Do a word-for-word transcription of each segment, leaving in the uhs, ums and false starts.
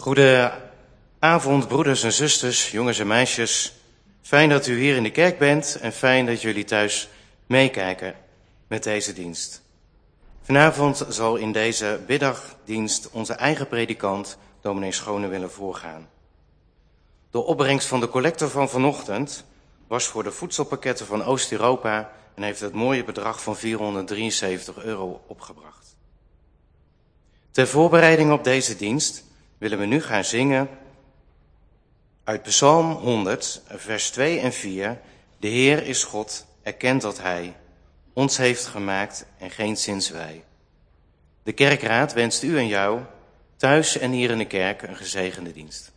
Goedenavond, broeders en zusters, jongens en meisjes. Fijn dat u hier in de kerk bent en fijn dat jullie thuis meekijken met deze dienst. Vanavond zal in deze middagdienst onze eigen predikant, dominee Schone, willen voorgaan. De opbrengst van de collector van vanochtend was voor de voedselpakketten van Oost-Europa en heeft het mooie bedrag van vierhonderddrieënzeventig euro opgebracht. Ter voorbereiding op deze dienst willen we nu gaan zingen uit Psalm honderd, vers twee en vier. De Heer is God, erkent dat Hij ons heeft gemaakt en geenszins wij. De kerkraad wenst u en jou, thuis en hier in de kerk, een gezegende dienst.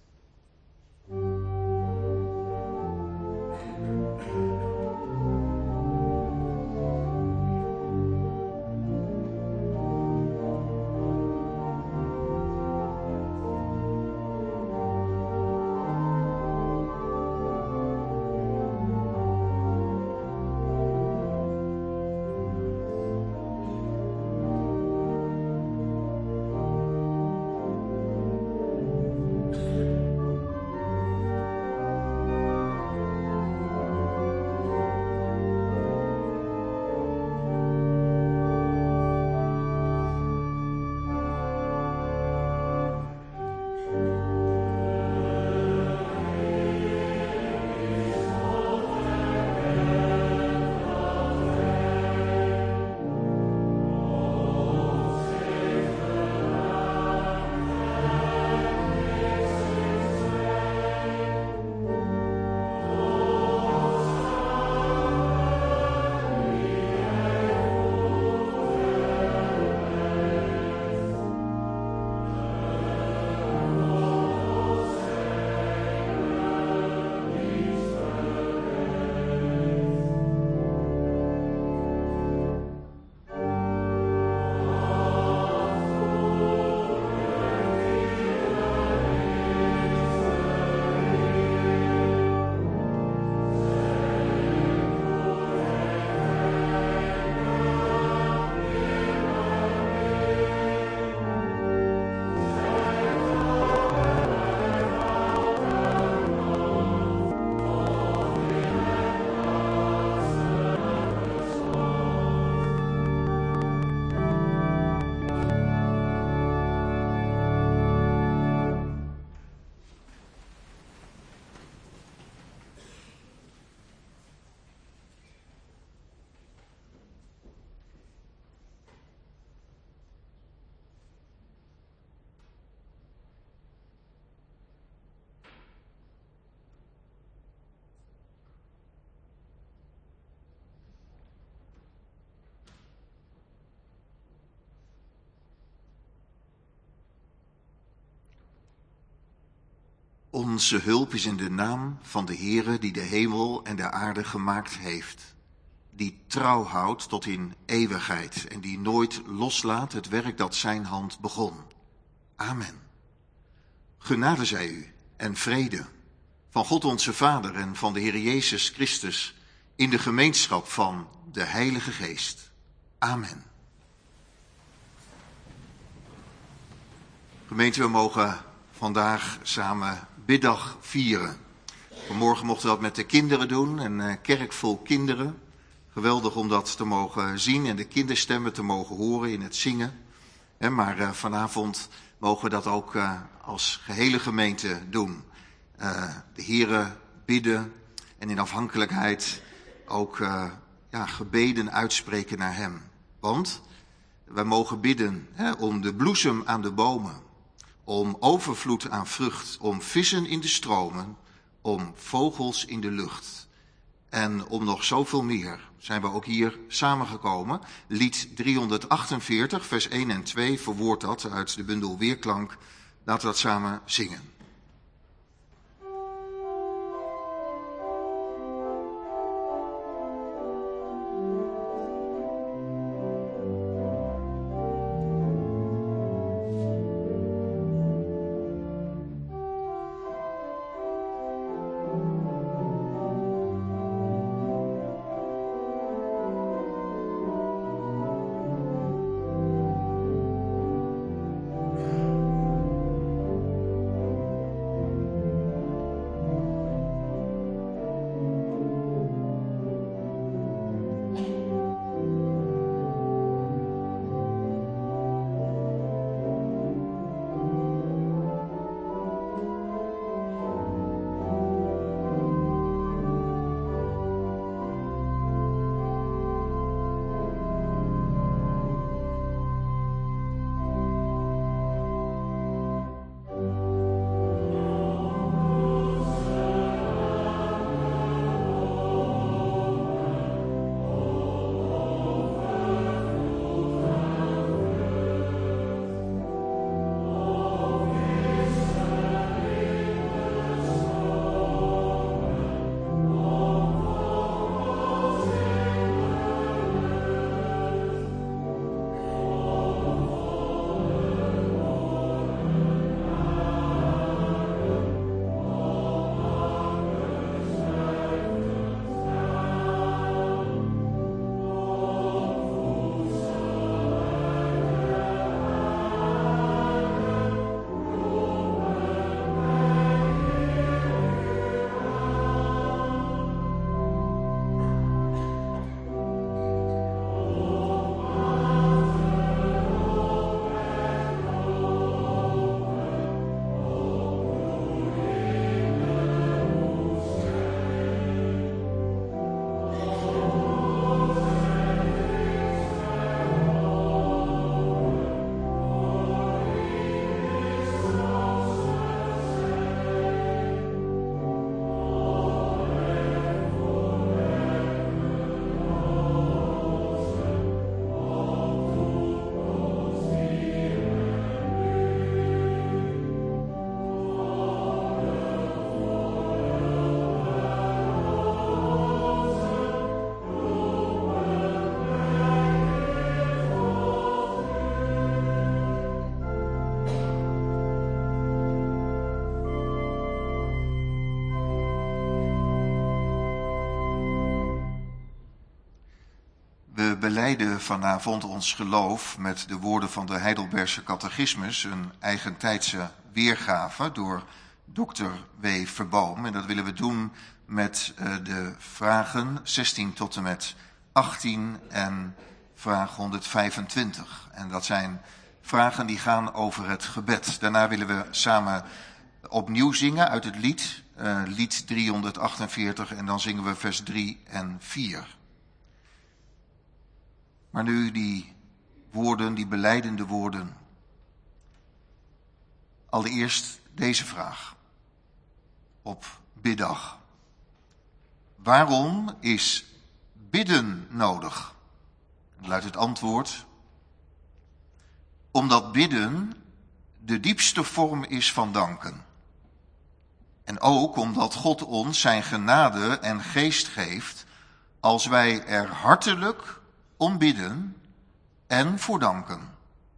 Onze hulp is in de naam van de Heere die de hemel en de aarde gemaakt heeft, die trouw houdt tot in eeuwigheid en die nooit loslaat het werk dat zijn hand begon. Amen. Genade zij u en vrede van God onze Vader en van de Heer Jezus Christus in de gemeenschap van de Heilige Geest. Amen. Gemeente, we mogen vandaag samen biddag vieren. Vanmorgen mochten we dat met de kinderen doen, een kerk vol kinderen. Geweldig om dat te mogen zien en de kinderstemmen te mogen horen in het zingen. Maar vanavond mogen we dat ook als gehele gemeente doen. De Heere bidden en in afhankelijkheid ook ja, gebeden uitspreken naar Hem. Want wij mogen bidden hè, om de bloesem aan de bomen, om overvloed aan vrucht, om vissen in de stromen, om vogels in de lucht. En om nog zoveel meer zijn we ook hier samengekomen. Lied driehonderdachtenveertig, vers één en twee, verwoordt dat uit de bundel Weerklank. Laten we dat samen zingen. belijden vanavond ons geloof met de woorden van de Heidelbergse catechismus, een eigentijdse weergave door dokter W. Verboom. En dat willen we doen met uh, de vragen zestien tot en met achttien en vraag honderdvijfentwintig. En dat zijn vragen die gaan over het gebed. Daarna willen we samen opnieuw zingen uit het lied, uh, lied driehonderdachtenveertig, en dan zingen we vers drie en vier. Maar nu die woorden, die belijdende woorden. Allereerst deze vraag op biddag. Waarom is bidden nodig? Luidt het antwoord. Omdat bidden de diepste vorm is van danken. En ook omdat God ons zijn genade en geest geeft als wij er hartelijk om bidden en voor danken.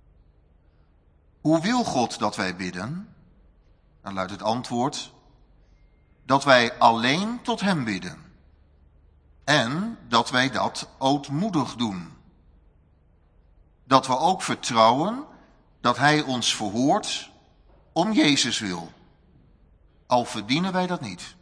Hoe wil God dat wij bidden? Dan luidt het antwoord dat wij alleen tot hem bidden. En dat wij dat ootmoedig doen. Dat we ook vertrouwen dat hij ons verhoort om Jezus wil. Al verdienen wij dat niet.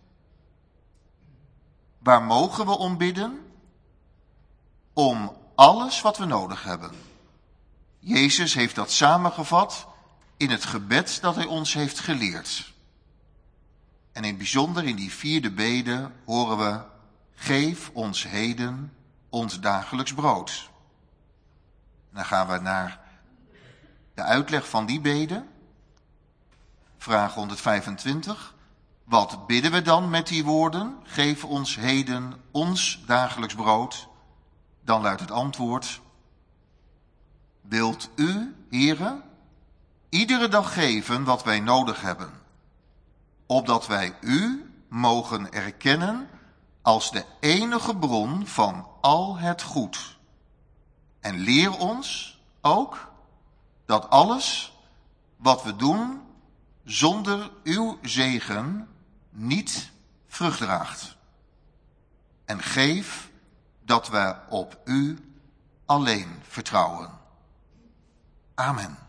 Waar mogen we om bidden? Om alles wat we nodig hebben. Jezus heeft dat samengevat in het gebed dat hij ons heeft geleerd. En in het bijzonder in die vierde bede horen we: geef ons heden ons dagelijks brood. En dan gaan we naar de uitleg van die bede. Vraag honderdvijfentwintig. Wat bidden we dan met die woorden? Geef ons heden ons dagelijks brood. Dan luidt het antwoord: wilt u, Heere, iedere dag geven wat wij nodig hebben, opdat wij u mogen erkennen als de enige bron van al het goed. En leer ons ook dat alles wat we doen zonder uw zegen niet vrucht draagt. En geef dat we op u alleen vertrouwen. Amen.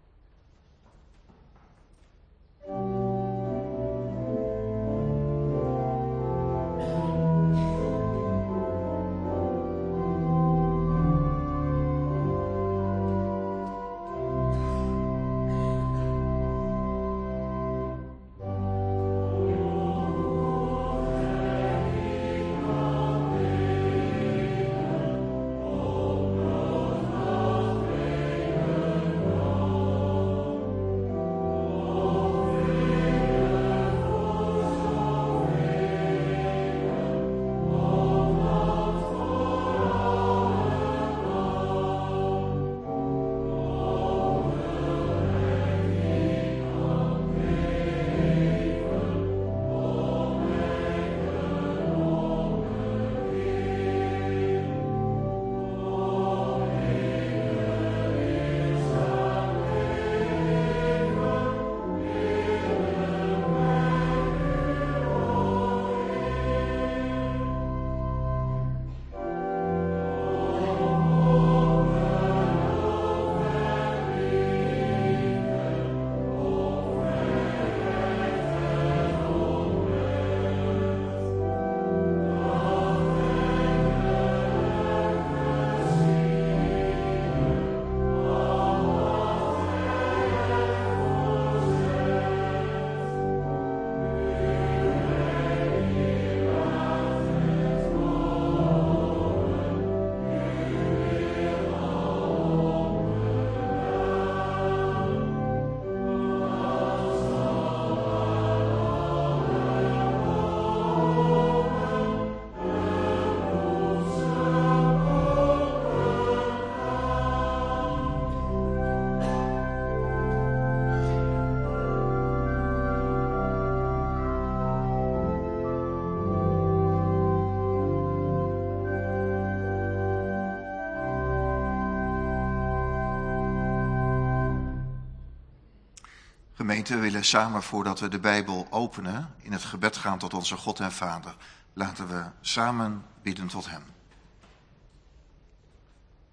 Gemeente, we willen samen, voordat we de Bijbel openen, in het gebed gaan tot onze God en Vader. Laten we samen bidden tot hem.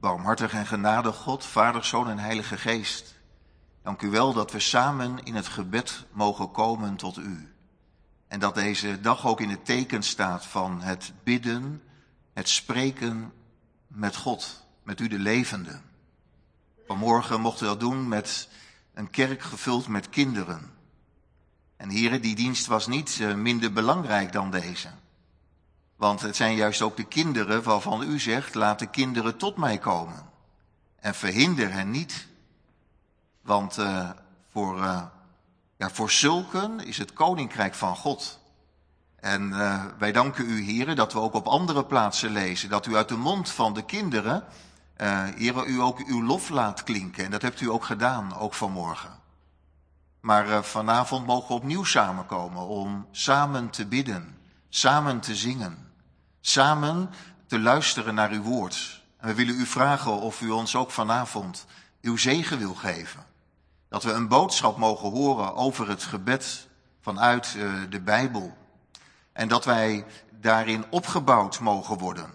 Barmhartig en genadig God, Vader, Zoon en Heilige Geest. Dank u wel dat we samen in het gebed mogen komen tot u. En dat deze dag ook in het teken staat van het bidden, het spreken met God, met u de levende. Vanmorgen mochten we dat doen met een kerk gevuld met kinderen. En heren, die dienst was niet minder belangrijk dan deze. Want het zijn juist ook de kinderen waarvan u zegt, laat de kinderen tot mij komen. En verhinder hen niet. Want uh, voor, uh, ja, voor zulken is het koninkrijk van God. En uh, wij danken u, heren, dat we ook op andere plaatsen lezen. Dat u uit de mond van de kinderen, uh, heren, u ook uw lof laat klinken. En dat hebt u ook gedaan, ook vanmorgen. Maar uh, vanavond mogen we opnieuw samenkomen om samen te bidden, samen te zingen. Samen te luisteren naar uw woord. En we willen u vragen of u ons ook vanavond uw zegen wil geven. Dat we een boodschap mogen horen over het gebed vanuit uh, de Bijbel. En dat wij daarin opgebouwd mogen worden.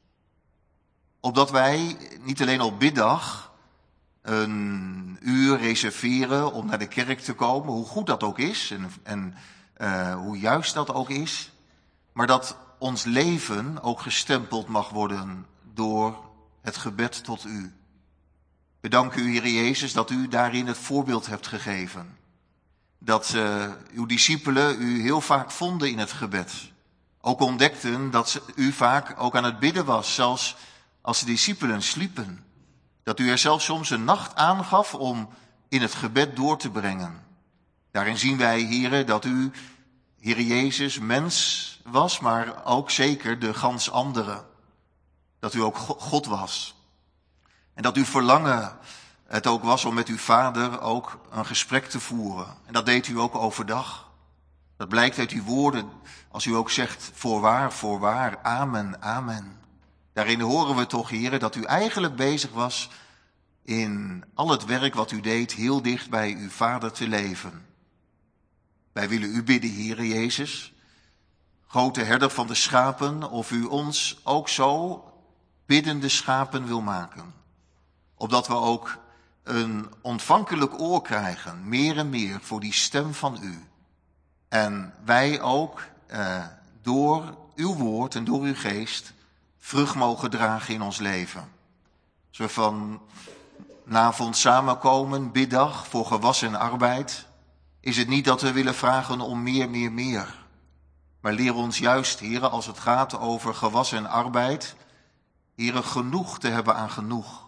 Opdat wij niet alleen op biddag een uur reserveren om naar de kerk te komen. Hoe goed dat ook is en, en uh, hoe juist dat ook is. Maar dat ons leven ook gestempeld mag worden door het gebed tot u. We danken u, Heere Jezus, dat u daarin het voorbeeld hebt gegeven. Dat uh, uw discipelen u heel vaak vonden in het gebed. Ook ontdekten dat ze, u vaak ook aan het bidden was, zelfs als de discipelen sliepen. Dat u er zelfs soms een nacht aangaf om in het gebed door te brengen. Daarin zien wij, Heere, dat u, Heere Jezus, mens was, maar ook zeker de gans andere. Dat u ook God was. En dat uw verlangen het ook was om met uw vader ook een gesprek te voeren. En dat deed u ook overdag. Dat blijkt uit uw woorden, als u ook zegt, voorwaar, voorwaar, amen, amen. Daarin horen we toch, Heere, dat u eigenlijk bezig was in al het werk wat u deed, heel dicht bij uw vader te leven. Wij willen u bidden, Heere Jezus, grote herder van de schapen, of u ons ook zo biddende schapen wil maken. Opdat we ook een ontvankelijk oor krijgen, meer en meer, voor die stem van u. En wij ook eh, door uw woord en door uw geest vrucht mogen dragen in ons leven. Als we vanavond samenkomen, biddag, voor gewas en arbeid, is het niet dat we willen vragen om meer, meer, meer. Maar leer ons juist, heren, als het gaat over gewas en arbeid, heren, genoeg te hebben aan genoeg.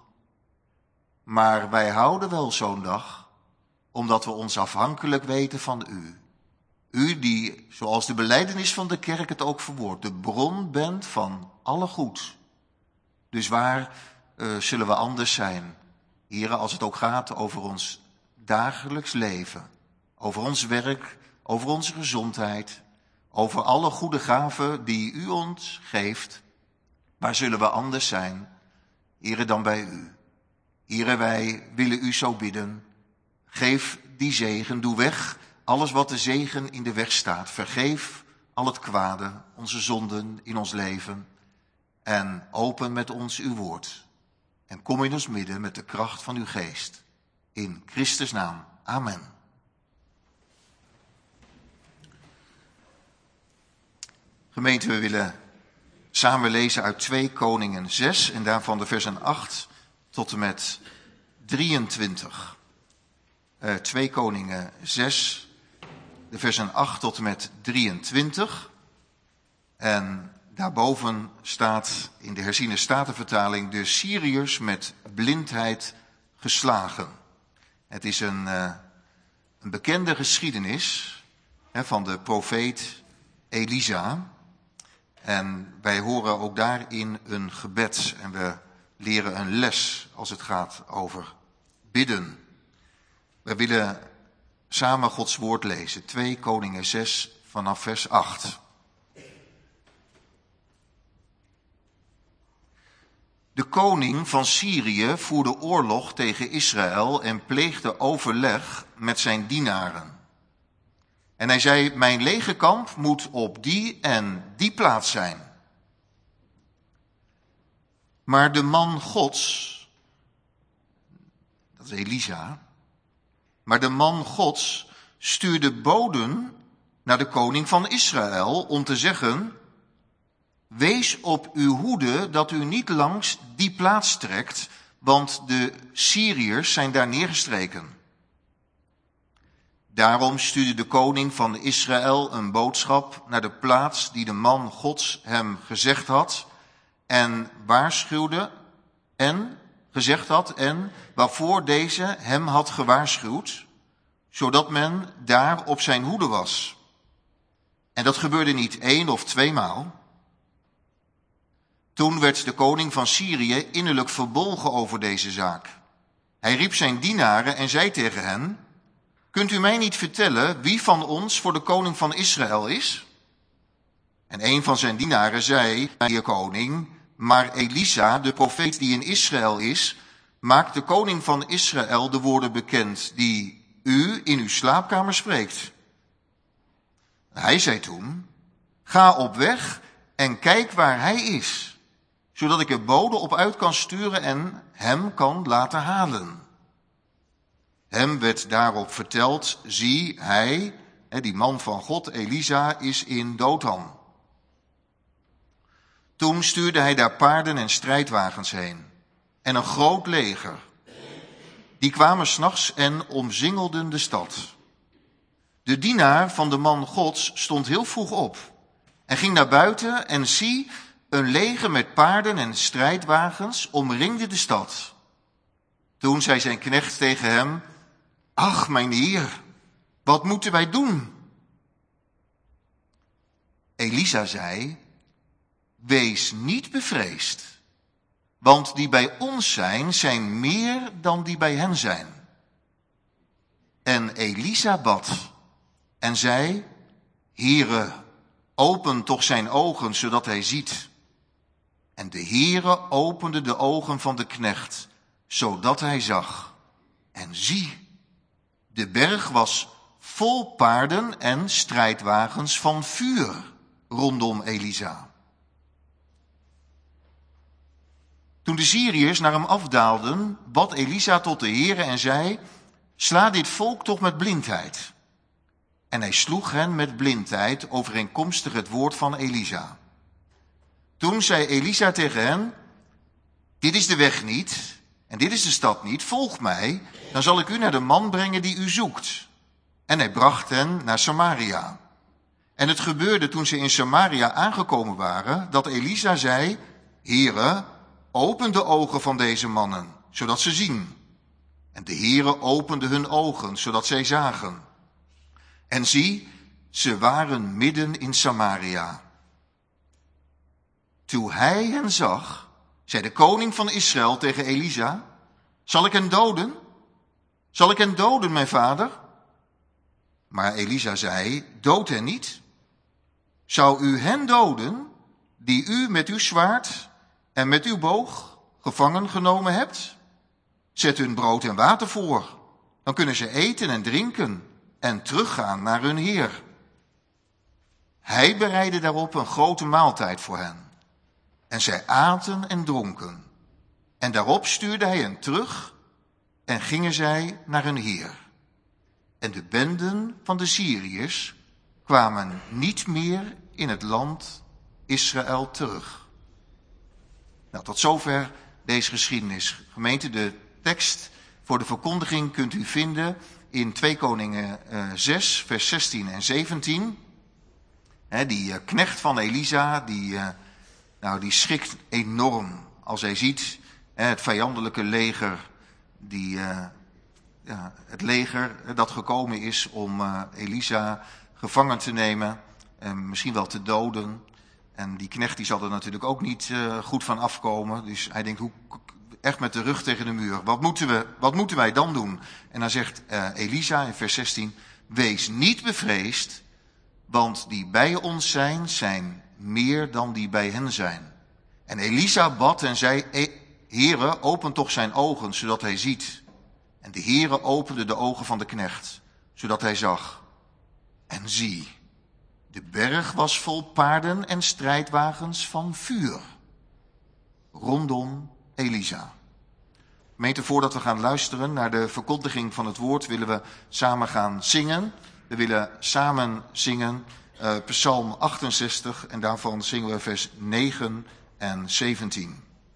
Maar wij houden wel zo'n dag, omdat we ons afhankelijk weten van u. U die, zoals de belijdenis van de kerk het ook verwoordt, de bron bent van alle goed. Dus waar uh, zullen we anders zijn, heren, als het ook gaat over ons dagelijks leven, over ons werk, over onze gezondheid, over alle goede gaven die u ons geeft. Waar zullen we anders zijn, heren, dan bij u? Heren, wij willen u zo bidden. Geef die zegen, doe weg alles wat de zegen in de weg staat. Vergeef al het kwade, onze zonden in ons leven. En open met ons uw woord. En kom in ons midden met de kracht van uw geest. In Christus' naam. Amen. Gemeente, we willen samen lezen uit twee Koningen zes en daarvan de versen acht tot en met drieëntwintig. Uh, twee Koningen zes, de versen acht tot en met drieëntwintig. En daarboven staat in de herziene statenvertaling de Syriërs met blindheid geslagen. Het is een, uh, een bekende geschiedenis hè, van de profeet Elisa. En wij horen ook daarin een gebed en we leren een les als het gaat over bidden. We willen samen Gods woord lezen. twee Koningen zes vanaf vers acht. De koning van Syrië voerde oorlog tegen Israël en pleegde overleg met zijn dienaren. En hij zei, mijn legerkamp moet op die en die plaats zijn. Maar de man Gods dat is Elisa. Maar de man Gods stuurde boden naar de koning van Israël om te zeggen: wees op uw hoede dat u niet langs die plaats trekt, want de Syriërs zijn daar neergestreken. Daarom stuurde de koning van Israël een boodschap naar de plaats die de man Gods hem gezegd had en waarschuwde en gezegd had en waarvoor deze hem had gewaarschuwd, zodat men daar op zijn hoede was. En dat gebeurde niet één of tweemaal. Toen werd de koning van Syrië innerlijk verbolgen over deze zaak. Hij riep zijn dienaren en zei tegen hen: kunt u mij niet vertellen wie van ons voor de koning van Israël is? En een van zijn dienaren zei: heer koning, maar Elisa, de profeet die in Israël is, maakt de koning van Israël de woorden bekend die u in uw slaapkamer spreekt. Hij zei toen: ga op weg en kijk waar hij is, zodat ik er boden op uit kan sturen en hem kan laten halen. Hem werd daarop verteld: zie, hij, die man van God, Elisa, is in Dothan. Toen stuurde hij daar paarden en strijdwagens heen en een groot leger. Die kwamen 's nachts en omzingelden de stad. De dienaar van de man Gods stond heel vroeg op en ging naar buiten en zie, een leger met paarden en strijdwagens omringde de stad. Toen zei zijn knecht tegen hem: ach, mijn heer, wat moeten wij doen? Elisa zei: wees niet bevreesd, want die bij ons zijn, zijn meer dan die bij hen zijn. En Elisa bad en zei: Heere, open toch zijn ogen, zodat hij ziet. En de Heere opende de ogen van de knecht, zodat hij zag. En zie, de berg was vol paarden en strijdwagens van vuur rondom Elisa. Toen de Syriërs naar hem afdaalden, bad Elisa tot de Heere en zei: sla dit volk toch met blindheid. En hij sloeg hen met blindheid overeenkomstig het woord van Elisa. Toen zei Elisa tegen hen: dit is de weg niet en dit is de stad niet, volg mij, dan zal ik u naar de man brengen die u zoekt. En hij bracht hen naar Samaria. En het gebeurde toen ze in Samaria aangekomen waren, dat Elisa zei: Heere, open de ogen van deze mannen, zodat ze zien. En de Heere opende hun ogen, zodat zij zagen. En zie, ze waren midden in Samaria. Toen hij hen zag, zei de koning van Israël tegen Elisa: zal ik hen doden? Zal ik hen doden, mijn vader? Maar Elisa zei: dood hen niet. Zou u hen doden, die u met uw zwaard en met uw boog gevangen genomen hebt? Zet hun brood en water voor, dan kunnen ze eten en drinken en teruggaan naar hun heer. Hij bereidde daarop een grote maaltijd voor hen. En zij aten en dronken. En daarop stuurde hij hen terug en gingen zij naar hun heer. En de benden van de Syriërs kwamen niet meer in het land Israël terug. Nou, tot zover deze geschiedenis. Gemeente, de tekst voor de verkondiging kunt u vinden in twee Koningen zes, vers zestien en zeventien. He, die uh, knecht van Elisa, die, uh, nou, die schrikt enorm als hij ziet hè, het vijandelijke leger, die, uh, ja, het leger dat gekomen is om uh, Elisa gevangen te nemen en misschien wel te doden. En die knecht die zal er natuurlijk ook niet uh, goed van afkomen. Dus hij denkt, hoe, echt met de rug tegen de muur. Wat moeten we, wat moeten wij dan doen? En dan zegt uh, Elisa in vers zestien, wees niet bevreesd, want die bij ons zijn, zijn meer dan die bij hen zijn. En Elisa bad en zei, Heere, open toch zijn ogen, zodat hij ziet. En de Heere opende de ogen van de knecht, zodat hij zag. En zie, de berg was vol paarden en strijdwagens van vuur rondom Elisa. Gemeente, voordat we gaan luisteren naar de verkondiging van het woord, willen we samen gaan zingen. We willen samen zingen uh, Psalm achtenzestig en daarvan zingen we vers negen en zeventien.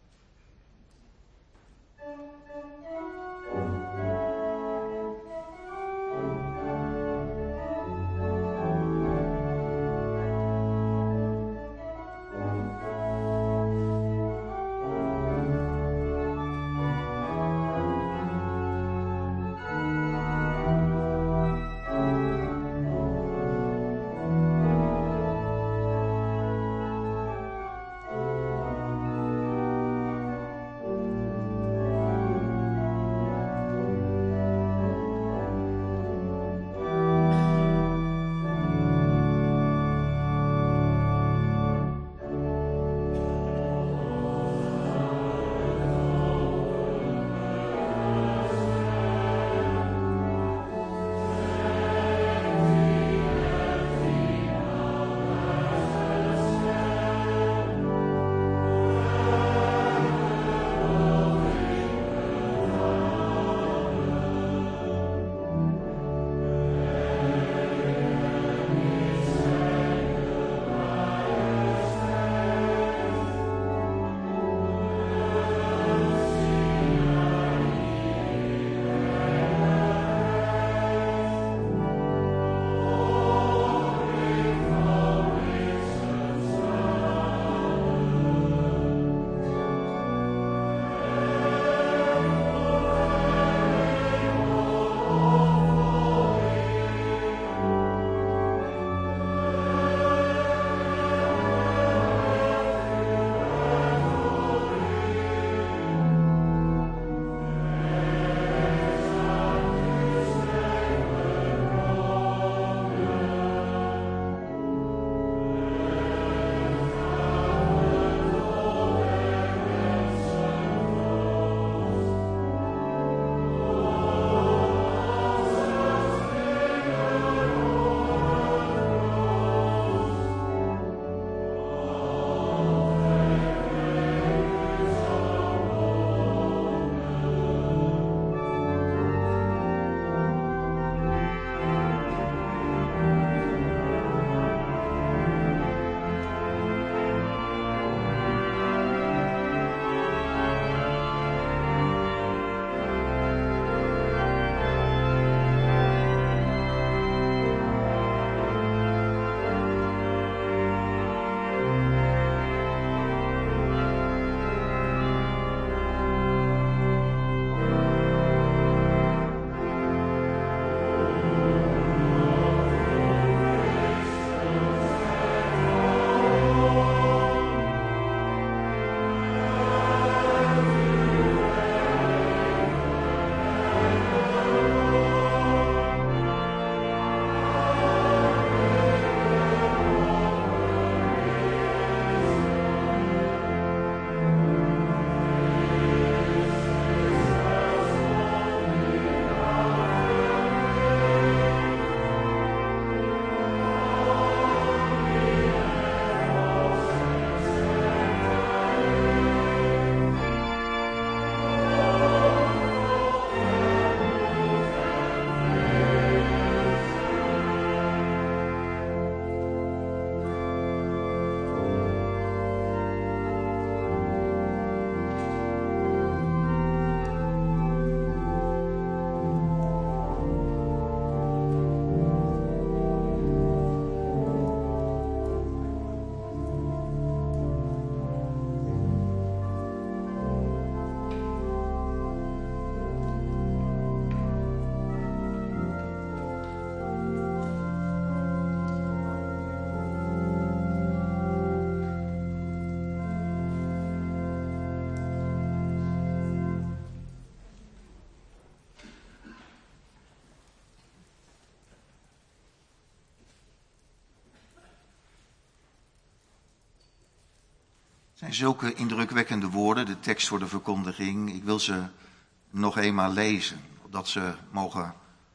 Het zijn zulke indrukwekkende woorden, de tekst voor de verkondiging. Ik wil ze nog eenmaal lezen, opdat ze mogen,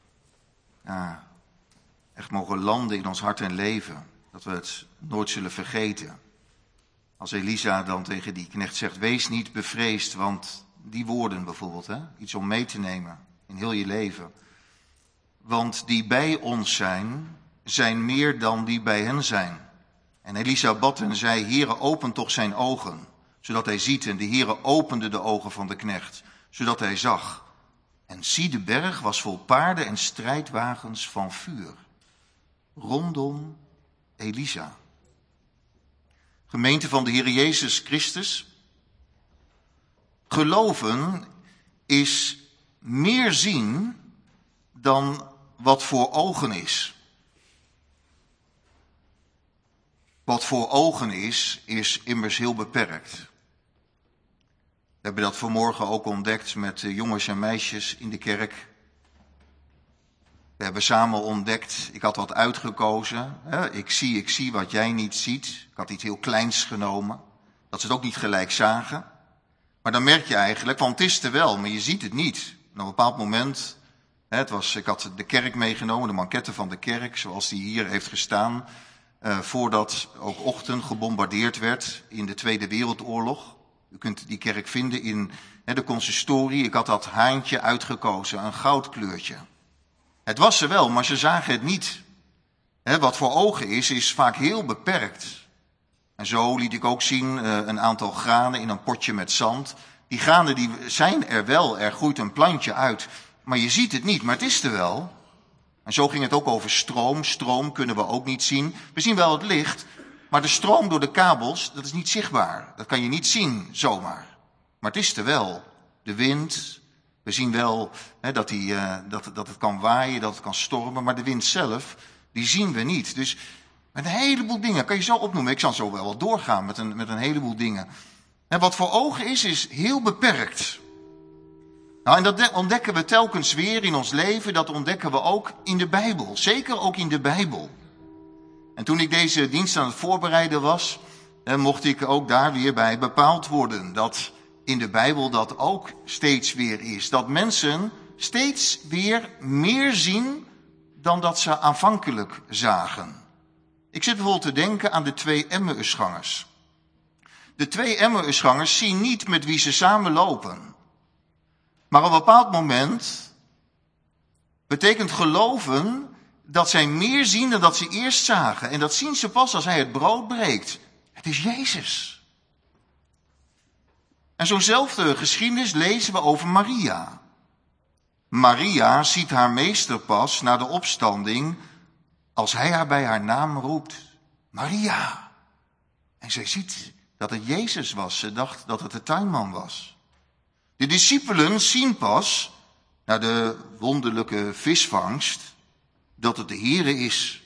ja, echt mogen landen in ons hart en leven. Dat we het nooit zullen vergeten. Als Elisa dan tegen die knecht zegt, wees niet bevreesd, want die woorden bijvoorbeeld, hè? Iets om mee te nemen in heel je leven. Want die bij ons zijn, zijn meer dan die bij hen zijn. En Elisa bad en zei, Heere, open toch zijn ogen, zodat hij ziet. En de Heere opende de ogen van de knecht, zodat hij zag. En zie, de berg was vol paarden en strijdwagens van vuur. Rondom Elisa. Gemeente van de Heer Jezus Christus. Geloven is meer zien dan wat voor ogen is. Wat voor ogen is, is immers heel beperkt. We hebben dat vanmorgen ook ontdekt met jongens en meisjes in de kerk. We hebben samen ontdekt, ik had wat uitgekozen. Hè? Ik zie, ik zie wat jij niet ziet. Ik had iets heel kleins genomen. Dat ze het ook niet gelijk zagen. Maar dan merk je eigenlijk, want het is er wel, maar je ziet het niet. En op een bepaald moment, hè, het was, ik had de kerk meegenomen, de maquette van de kerk, zoals die hier heeft gestaan. Uh, voordat ook Ochten gebombardeerd werd in de Tweede Wereldoorlog. U kunt die kerk vinden in hè, de consistorie. Ik had dat haantje uitgekozen, een goudkleurtje. Het was er wel, maar ze zagen het niet. Hè, wat voor ogen is, is vaak heel beperkt. En zo liet ik ook zien uh, een aantal granen in een potje met zand. Die granen die zijn er wel, er groeit een plantje uit. Maar je ziet het niet, maar het is er wel. En zo ging het ook over stroom. Stroom kunnen we ook niet zien. We zien wel het licht, maar de stroom door de kabels, dat is niet zichtbaar. Dat kan je niet zien, zomaar. Maar het is er wel. De wind, we zien wel hè, dat, die, uh, dat, dat het kan waaien, dat het kan stormen. Maar de wind zelf, die zien we niet. Dus met een heleboel dingen, kan je zo opnoemen. Ik zal zo wel wat doorgaan met een, met een heleboel dingen. En wat voor ogen is, is heel beperkt. Nou, en dat ontdekken we telkens weer in ons leven, dat ontdekken we ook in de Bijbel. Zeker ook in de Bijbel. En toen ik deze dienst aan het voorbereiden was, eh, mocht ik ook daar weer bij bepaald worden. Dat in de Bijbel dat ook steeds weer is. Dat mensen steeds weer meer zien dan dat ze aanvankelijk zagen. Ik zit bijvoorbeeld te denken aan de twee Emmausgangers. De twee Emmausgangers zien niet met wie ze samen lopen. Maar op een bepaald moment betekent geloven dat zij meer zien dan dat ze eerst zagen. En dat zien ze pas als hij het brood breekt. Het is Jezus. En zo'nzelfde geschiedenis lezen we over Maria. Maria ziet haar meester pas na de opstanding als hij haar bij haar naam roept. Maria. En zij ziet dat het Jezus was. Ze dacht dat het de tuinman was. De discipelen zien pas, na de wonderlijke visvangst, dat het de Heere is.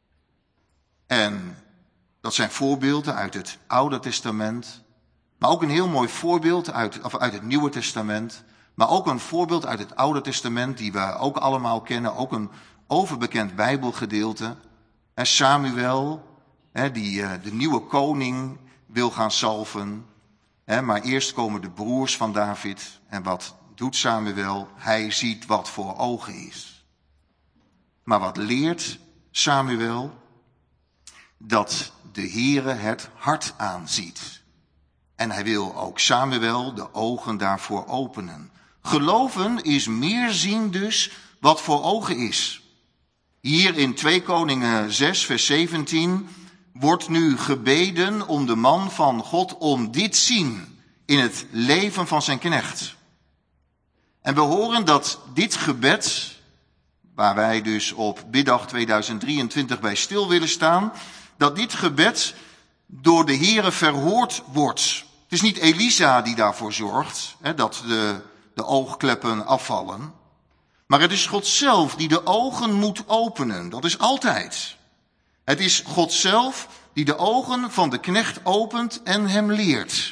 En dat zijn voorbeelden uit het Oude Testament, maar ook een heel mooi voorbeeld uit, of uit het Nieuwe Testament, maar ook een voorbeeld uit het Oude Testament, die we ook allemaal kennen, ook een overbekend Bijbelgedeelte. En Samuel, die de nieuwe koning wil gaan salven. He, maar eerst komen de broers van David. En wat doet Samuel? Hij ziet wat voor ogen is. Maar wat leert Samuel? Dat de Heere het hart aanziet. En hij wil ook Samuel de ogen daarvoor openen. Geloven is meer zien dus wat voor ogen is. Hier in twee Koningen zes vers zeventien... wordt nu gebeden om de man van God om dit zien in het leven van zijn knecht. En we horen dat dit gebed, waar wij dus op biddag tweeduizend drieëntwintig bij stil willen staan, dat dit gebed door de Heere verhoord wordt. Het is niet Elisa die daarvoor zorgt, hè, dat de, de oogkleppen afvallen. Maar het is God zelf die de ogen moet openen. Dat is altijd. Het is God zelf die de ogen van de knecht opent en hem leert.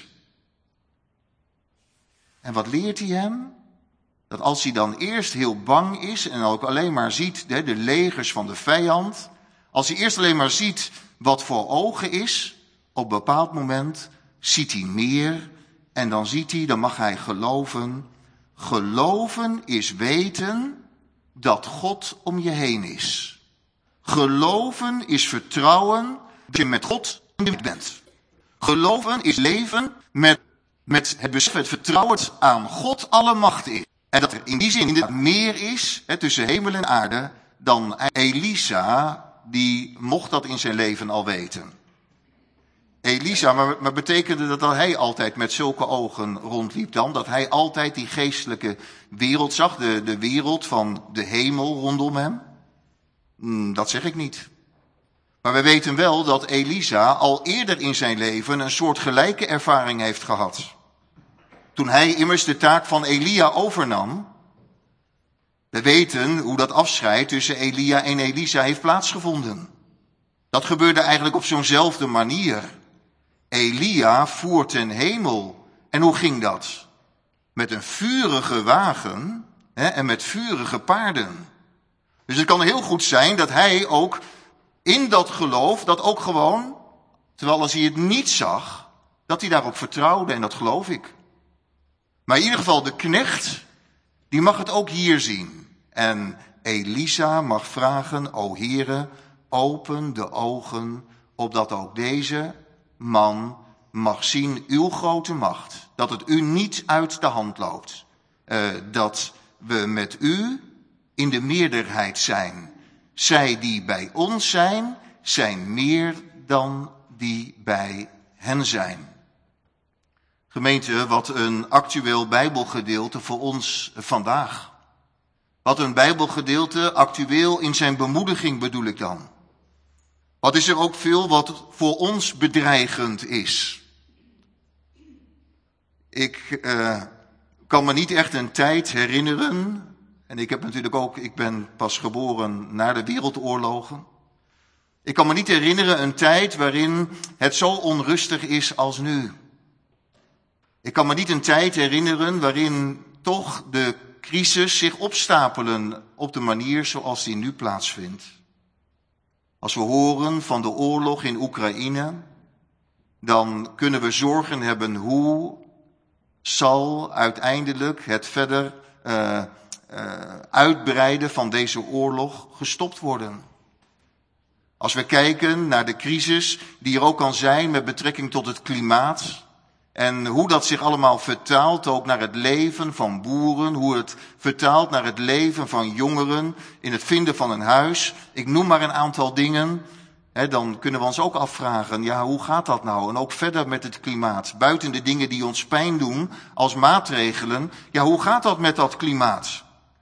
En wat leert hij hem? Dat als hij dan eerst heel bang is en ook alleen maar ziet de, de legers van de vijand. Als hij eerst alleen maar ziet wat voor ogen is, op een bepaald moment ziet hij meer. En dan ziet hij, dan mag hij geloven. Geloven is weten dat God om je heen is. Geloven is vertrouwen dat je met God in de bent. Geloven is leven met met het besef, het vertrouwen aan God alle macht is. En dat er in die zin inderdaad meer is hè, tussen hemel en aarde dan Elisa, die mocht dat in zijn leven al weten. Elisa, maar, maar betekende dat dat hij altijd met zulke ogen rondliep dan? Dat hij altijd die geestelijke wereld zag, de, de wereld van de hemel rondom hem? Hmm, dat zeg ik niet. Maar we weten wel dat Elisa al eerder in zijn leven een soort gelijke ervaring heeft gehad. Toen hij immers de taak van Elia overnam. We weten hoe dat afscheid tussen Elia en Elisa heeft plaatsgevonden. Dat gebeurde eigenlijk op zo'nzelfde manier. Elia voer ten hemel. En hoe ging dat? Met een vurige wagen hè, en met vurige paarden. Dus het kan heel goed zijn dat hij ook in dat geloof, dat ook gewoon, terwijl als hij het niet zag, dat hij daarop vertrouwde en dat geloof ik. Maar in ieder geval de knecht, die mag het ook hier zien. En Elisa mag vragen, o Heere, open de ogen, opdat ook deze man mag zien uw grote macht. Dat het u niet uit de hand loopt. Uh, dat we met u in de meerderheid zijn. Zij die bij ons zijn, zijn meer dan die bij hen zijn. Gemeente, wat een actueel Bijbelgedeelte voor ons vandaag. Wat een Bijbelgedeelte actueel in zijn bemoediging bedoel ik dan. Wat is er ook veel wat voor ons bedreigend is. Ik uh, kan me niet echt een tijd herinneren. En ik heb natuurlijk ook, ik ben pas geboren na de wereldoorlogen. Ik kan me niet herinneren een tijd waarin het zo onrustig is als nu. Ik kan me niet een tijd herinneren waarin toch de crisis zich opstapelen op de manier zoals die nu plaatsvindt. Als we horen van de oorlog in Oekraïne, dan kunnen we zorgen hebben hoe zal uiteindelijk het verder uh, uh, uitbreiden van deze oorlog gestopt worden. Als we kijken naar de crisis die er ook kan zijn met betrekking tot het klimaat en hoe dat zich allemaal vertaalt ook naar het leven van boeren, hoe het vertaalt naar het leven van jongeren in het vinden van een huis. Ik noem maar een aantal dingen. He, dan kunnen we ons ook afvragen, ja, hoe gaat dat nou? En ook verder met het klimaat. Buiten de dingen die ons pijn doen als maatregelen, ja, hoe gaat dat met dat klimaat?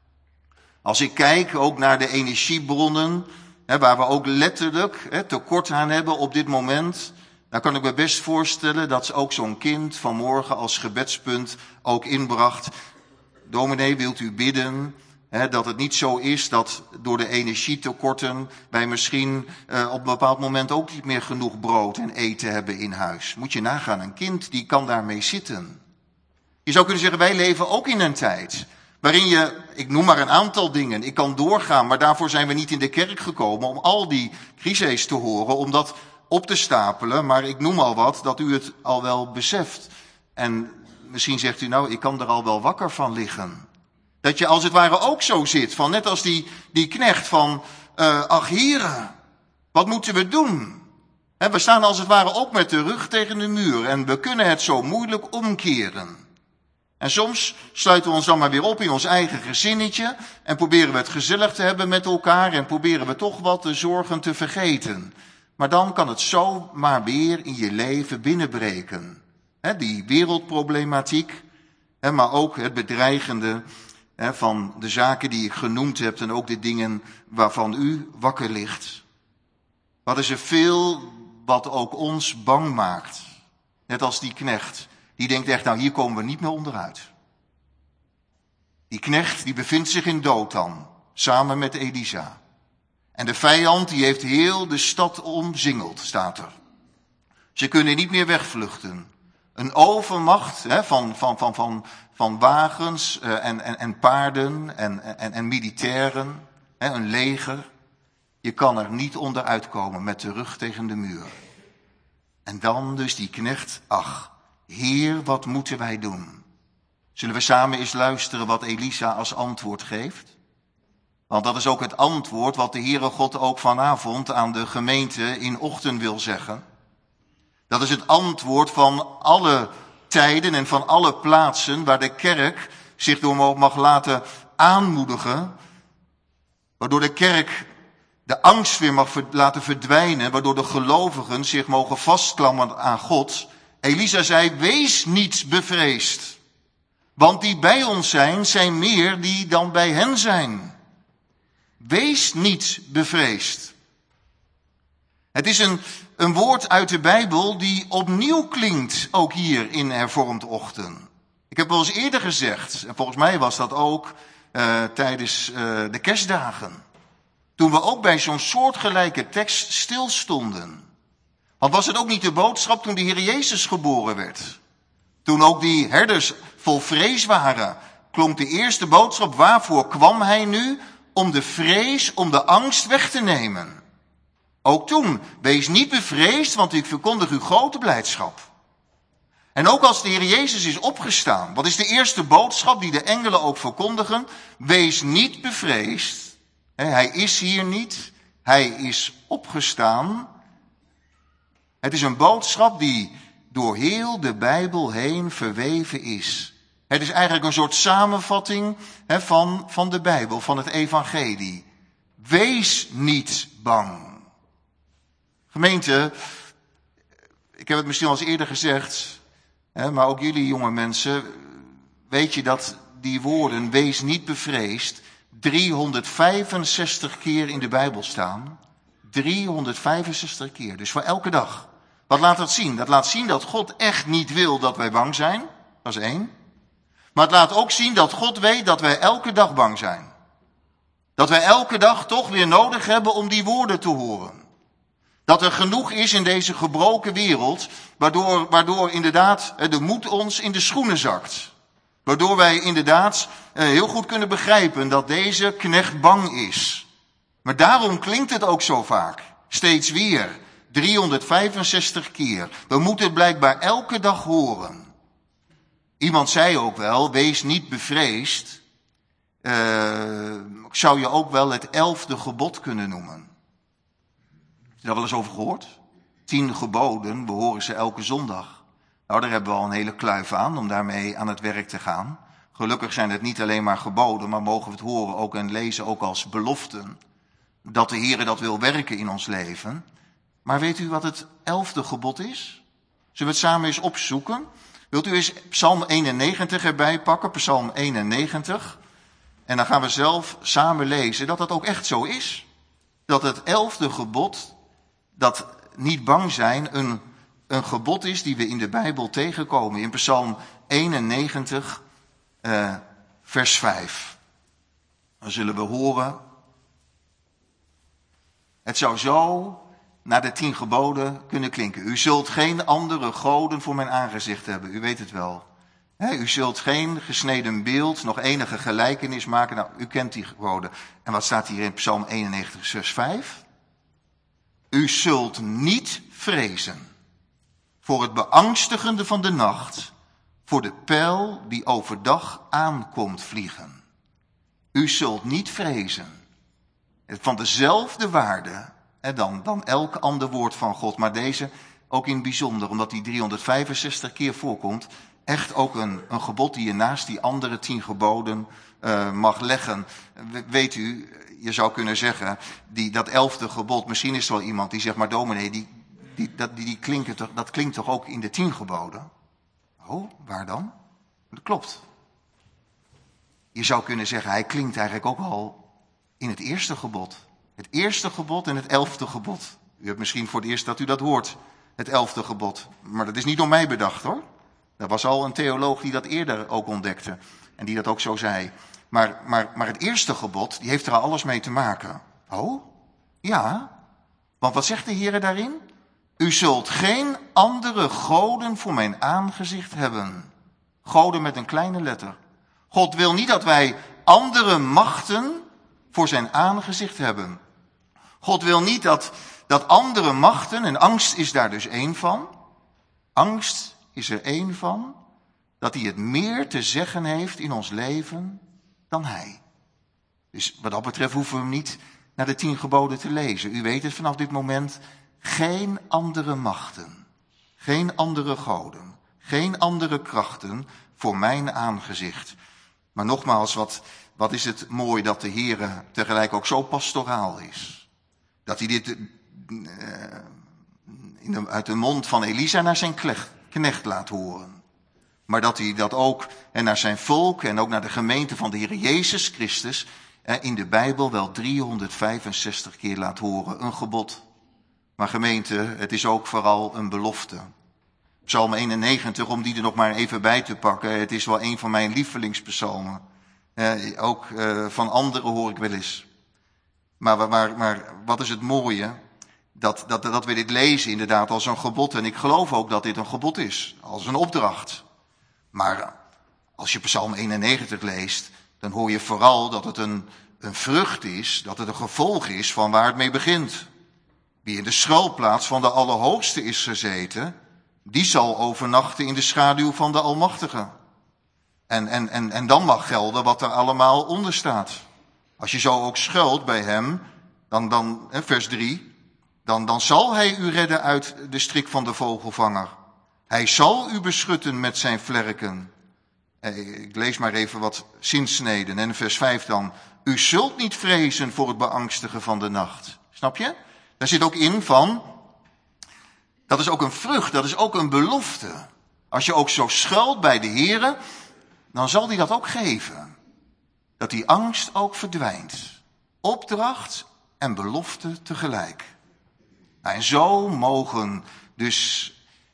Als ik kijk ook naar de energiebronnen, he, waar we ook letterlijk he, tekort aan hebben op dit moment, dan kan ik me best voorstellen dat ook zo'n kind vanmorgen als gebedspunt ook inbracht. Dominee, wilt u bidden? He, dat het niet zo is dat door de energietekorten wij misschien uh, op een bepaald moment ook niet meer genoeg brood en eten hebben in huis. Moet je nagaan, een kind die kan daarmee zitten. Je zou kunnen zeggen, wij leven ook in een tijd waarin je, ik noem maar een aantal dingen, ik kan doorgaan, maar daarvoor zijn we niet in de kerk gekomen om al die crises te horen, om dat op te stapelen. Maar ik noem al wat, dat u het al wel beseft. En misschien zegt u, nou, ik kan er al wel wakker van liggen. Dat je als het ware ook zo zit, van net als die, die knecht van, uh, ach heren, wat moeten we doen? He, we staan als het ware ook met de rug tegen de muur en we kunnen het zo moeilijk omkeren. En soms sluiten we ons dan maar weer op in ons eigen gezinnetje en proberen we het gezellig te hebben met elkaar en proberen we toch wat de zorgen te vergeten. Maar dan kan het zomaar weer in je leven binnenbreken. He, die wereldproblematiek, he, maar ook het bedreigende he, van de zaken die ik genoemd heb en ook de dingen waarvan u wakker ligt. Wat is er veel wat ook ons bang maakt. Net als die knecht. Die denkt echt, nou hier komen we niet meer onderuit. Die knecht die bevindt zich in Dothan, samen met Elisa. En de vijand die heeft heel de stad omsingeld, staat er. Ze kunnen niet meer wegvluchten. Een overmacht hè, van, van, van, van, van wagens uh, en, en, en paarden en, en, en militairen, hè, een leger. Je kan er niet onderuit komen met de rug tegen de muur. En dan dus die knecht, ach, Heer, wat moeten wij doen? Zullen we samen eens luisteren wat Elisa als antwoord geeft? Want dat is ook het antwoord wat de Heere God ook vanavond aan de gemeente in ochtend wil zeggen. Dat is het antwoord van alle tijden en van alle plaatsen waar de kerk zich door mag laten aanmoedigen. Waardoor de kerk de angst weer mag laten verdwijnen. Waardoor de gelovigen zich mogen vastklammen aan God. Elisa zei, wees niet bevreesd. Want die bij ons zijn, zijn meer die dan bij hen zijn. Wees niet bevreesd. Het is een, een woord uit de Bijbel die opnieuw klinkt, ook hier in Hervormd Ochtend. Ik heb wel eens eerder gezegd, en volgens mij was dat ook uh, tijdens uh, de kerstdagen. Toen we ook bij zo'n soortgelijke tekst stilstonden. Want was het ook niet de boodschap toen de Heer Jezus geboren werd? Toen ook die herders vol vrees waren, klonk de eerste boodschap, waarvoor kwam hij nu? Om de vrees, om de angst weg te nemen. Ook toen, wees niet bevreesd, want ik verkondig u grote blijdschap. En ook als de Heer Jezus is opgestaan, wat is de eerste boodschap die de engelen ook verkondigen? Wees niet bevreesd. Hij is hier niet, hij is opgestaan. Het is een boodschap die door heel de Bijbel heen verweven is. Het is eigenlijk een soort samenvatting hè, van, van de Bijbel, van het evangelie. Wees niet bang. Gemeente, ik heb het misschien al eens eerder gezegd, hè, maar ook jullie jonge mensen, weet je dat die woorden, wees niet bevreesd, driehonderdvijfenzestig keer in de Bijbel staan? driehonderdvijfenzestig keer, dus voor elke dag. Wat laat dat zien? Dat laat zien dat God echt niet wil dat wij bang zijn. Dat is één. Maar het laat ook zien dat God weet dat wij elke dag bang zijn. Dat wij elke dag toch weer nodig hebben om die woorden te horen. Dat er genoeg is in deze gebroken wereld, waardoor, waardoor inderdaad de moed ons in de schoenen zakt. Waardoor wij inderdaad heel goed kunnen begrijpen dat deze knecht bang is. Maar daarom klinkt het ook zo vaak. Steeds weer. driehonderdvijfenzestig keer. We moeten het blijkbaar elke dag horen. Iemand zei ook wel, wees niet bevreesd. Uh, zou je ook wel het elfde gebod kunnen noemen. Heb je daar wel eens over gehoord? Tien geboden, we horen ze elke zondag. Nou, daar hebben we al een hele kluif aan om daarmee aan het werk te gaan. Gelukkig zijn het niet alleen maar geboden, maar mogen we het horen ook en lezen ook als beloften. Dat de Heere dat wil werken in ons leven. Maar weet u wat het elfde gebod is? Zullen we het samen eens opzoeken? Wilt u eens Psalm eenennegentig erbij pakken, Psalm eenennegentig. En dan gaan we zelf samen lezen dat dat ook echt zo is. Dat het elfde gebod, dat niet bang zijn, een, een gebod is die we in de Bijbel tegenkomen. In Psalm eenennegentig, uh, vers vijf. Dan zullen we horen. Het zou zo naar de tien geboden kunnen klinken. U zult geen andere goden voor mijn aangezicht hebben. U weet het wel. He, u zult geen gesneden beeld, nog enige gelijkenis maken. Nou, u kent die geboden. En wat staat hier in Psalm eenennegentig, vers vijf? U zult niet vrezen voor het beangstigende van de nacht, voor de pijl die overdag aankomt vliegen. U zult niet vrezen. Van dezelfde waarde hè, dan, dan elk ander woord van God. Maar deze ook in het bijzonder, omdat die driehonderdvijfenzestig keer voorkomt. Echt ook een, een gebod die je naast die andere tien geboden uh, mag leggen. We, weet u, je zou kunnen zeggen, die, dat elfde gebod, misschien is er wel iemand die zegt, maar dominee, die, die, dat, die, die klinkt toch, dat klinkt toch ook in de tien geboden? Oh, waar dan? Dat klopt. Je zou kunnen zeggen, hij klinkt eigenlijk ook al in het eerste gebod. Het eerste gebod en het elfde gebod. U hebt misschien voor het eerst dat u dat hoort, het elfde gebod. Maar dat is niet door mij bedacht hoor. Er was al een theoloog die dat eerder ook ontdekte. En die dat ook zo zei. Maar, maar, maar het eerste gebod, die heeft er al alles mee te maken. Oh? Ja. Want wat zegt de Heere daarin? U zult geen andere goden voor mijn aangezicht hebben. Goden met een kleine letter. God wil niet dat wij andere machten voor zijn aangezicht hebben. God wil niet dat, dat andere machten, en angst is daar dus één van. Angst is er één van, dat hij het meer te zeggen heeft in ons leven dan hij. Dus wat dat betreft hoeven we hem niet naar de tien geboden te lezen. U weet het vanaf dit moment, geen andere machten, geen andere goden, Geen andere krachten voor mijn aangezicht. Maar nogmaals, wat, wat is het mooi dat de Heere tegelijk ook zo pastoraal is. Dat hij dit uh, in de, uit de mond van Elisa naar zijn knecht, knecht laat horen. Maar dat hij dat ook en naar zijn volk en ook naar de gemeente van de Heer Jezus Christus eh, in de Bijbel wel driehonderdvijfenzestig keer laat horen. Een gebod. Maar gemeente, het is ook vooral een belofte. Psalm eenennegentig, om die er nog maar even bij te pakken. Het is wel een van mijn lievelingspsalmen. Eh, ook eh, van anderen hoor ik wel eens. Maar, maar, maar wat is het mooie? Dat, dat, dat we dit lezen inderdaad als een gebod. En ik geloof ook dat dit een gebod is. Als een opdracht. Maar als je Psalm eenennegentig leest, dan hoor je vooral dat het een, een vrucht is. Dat het een gevolg is van waar het mee begint. Wie in de schuilplaats van de Allerhoogste is gezeten, die zal overnachten in de schaduw van de Almachtige. En, en, en, en dan mag gelden wat er allemaal onder staat. Als je zo ook schuilt bij hem, dan, dan vers drie, dan, dan zal hij u redden uit de strik van de vogelvanger. Hij zal u beschutten met zijn vlerken. Ik lees maar even wat zinsneden. En vers vijf dan. U zult niet vrezen voor het beangstigen van de nacht. Snap je? Daar zit ook in van, dat is ook een vrucht, dat is ook een belofte. Als je ook zo schuilt bij de Heere, dan zal hij dat ook geven. Dat die angst ook verdwijnt. Opdracht en belofte tegelijk. Nou, en zo mogen dus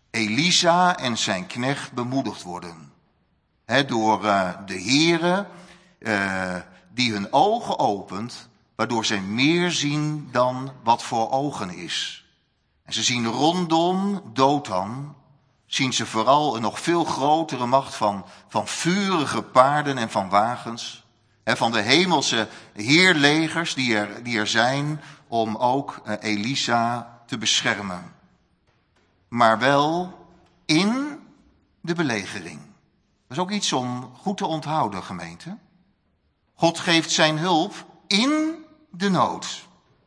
Elisa en zijn knecht bemoedigd worden. He, door uh, de Heere uh, die hun ogen opent, waardoor zij meer zien dan wat voor ogen is. En ze zien rondom Dothan, zien ze vooral een nog veel grotere macht van, van vurige paarden en van wagens. He, van de hemelse heerlegers die er, die er zijn om ook uh, Elisa te beschermen. Maar wel in de belegering. Dat is ook iets om goed te onthouden, gemeente. God geeft zijn hulp in de nood.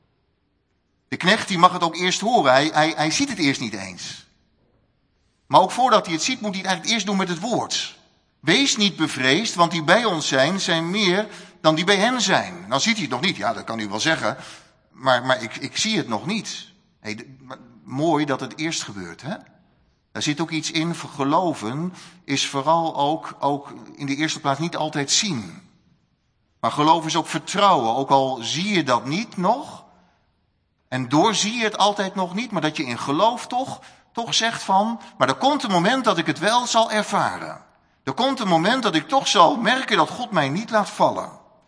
De knecht die mag het ook eerst horen. Hij, hij, hij ziet het eerst niet eens. Maar ook voordat hij het ziet, moet hij het eigenlijk eerst doen met het woord. Wees niet bevreesd, want die bij ons zijn, zijn meer dan die bij hen zijn. Dan ziet hij het nog niet. Ja, dat kan u wel zeggen. Maar, maar ik, ik zie het nog niet. Hey, de, maar, mooi dat het eerst gebeurt, hè? Daar zit ook iets in. Geloven is vooral ook, ook in de eerste plaats niet altijd zien. Maar geloof is ook vertrouwen. Ook al zie je dat niet nog. En doorzie je het altijd nog niet. Maar dat je in geloof toch, toch zegt van. Maar er komt een moment dat ik het wel zal ervaren. Er komt een moment dat ik toch zal merken dat God mij niet laat vallen.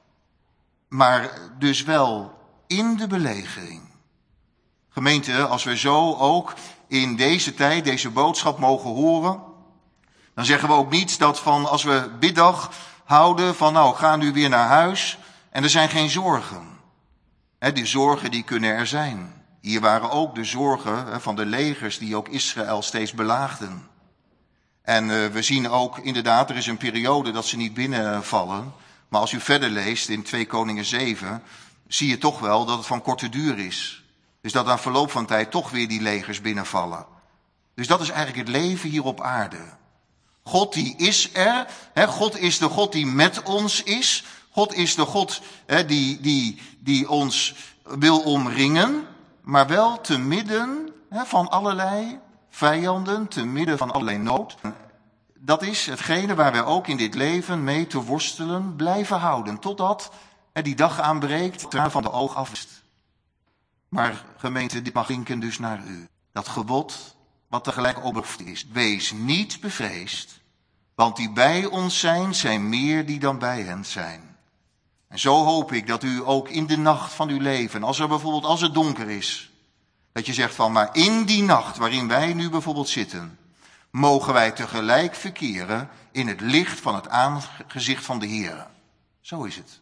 Maar dus wel in de belegering. Gemeente, als we zo ook in deze tijd deze boodschap mogen horen, dan zeggen we ook niet dat van als we biddag houden van nou ga nu weer naar huis en er zijn geen zorgen. He, die zorgen die kunnen er zijn. Hier waren ook de zorgen he, van de legers die ook Israël steeds belaagden. En uh, we zien ook inderdaad, er is een periode dat ze niet binnenvallen. Maar als u verder leest in twee Koningen zeven, zie je toch wel dat het van korte duur is. Dus dat na verloop van tijd toch weer die legers binnenvallen. Dus dat is eigenlijk het leven hier op aarde. God die is er. Hè, God is de God die met ons is. God is de God hè, die, die, die ons wil omringen. Maar wel te midden hè, van allerlei vijanden. Te midden van allerlei nood. Dat is hetgene waar wij ook in dit leven mee te worstelen blijven houden. Totdat hè, die dag aanbreekt. De traan van de oog af is. Maar gemeente, dit mag klinken dus naar u. Dat gebod, wat tegelijk ook belofte is. Wees niet bevreesd, want die bij ons zijn, zijn meer die dan bij hen zijn. En zo hoop ik dat u ook in de nacht van uw leven, als er bijvoorbeeld, als het donker is, dat je zegt van, maar in die nacht waarin wij nu bijvoorbeeld zitten, mogen wij tegelijk verkeren in het licht van het aangezicht van de Heer. Zo is het.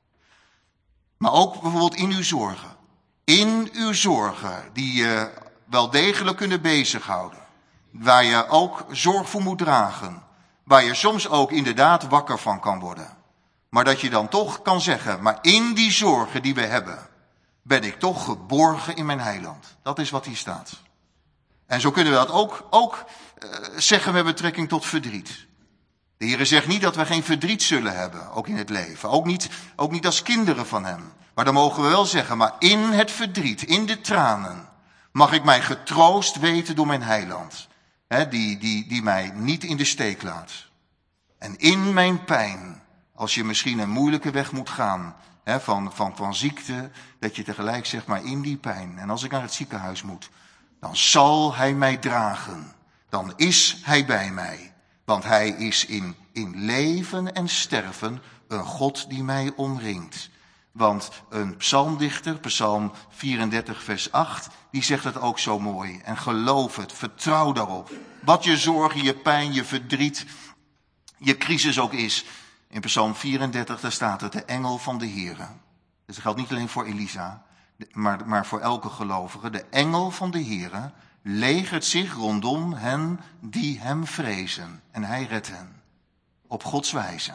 Maar ook bijvoorbeeld in uw zorgen. In uw zorgen, die je wel degelijk kunnen bezighouden. Waar je ook zorg voor moet dragen. Waar je soms ook inderdaad wakker van kan worden. Maar dat je dan toch kan zeggen, maar in die zorgen die we hebben, ben ik toch geborgen in mijn heiland. Dat is wat hier staat. En zo kunnen we dat ook, ook uh, zeggen met betrekking tot verdriet. De Heere zegt niet dat we geen verdriet zullen hebben, ook in het leven. Ook niet, ook niet als kinderen van hem. Maar dan mogen we wel zeggen, maar in het verdriet, in de tranen, mag ik mij getroost weten door mijn heiland. Hè, die, die, die mij niet in de steek laat. En in mijn pijn, als je misschien een moeilijke weg moet gaan, hè, van, van, van ziekte, dat je tegelijk zegt, maar in die pijn. En als ik naar het ziekenhuis moet, dan zal hij mij dragen. Dan is hij bij mij. Want hij is in, in leven en sterven een God die mij omringt. Want een psalmdichter, psalm vierendertig vers acht, die zegt het ook zo mooi. En geloof het, vertrouw daarop. Wat je zorgen, je pijn, je verdriet, je crisis ook is. In psalm vierendertig, daar staat het, de engel van de Heere. Dus dat geldt niet alleen voor Elisa, maar, maar voor elke gelovige. De engel van de Heere legert zich rondom hen die hem vrezen. En hij redt hen. Op Gods wijze.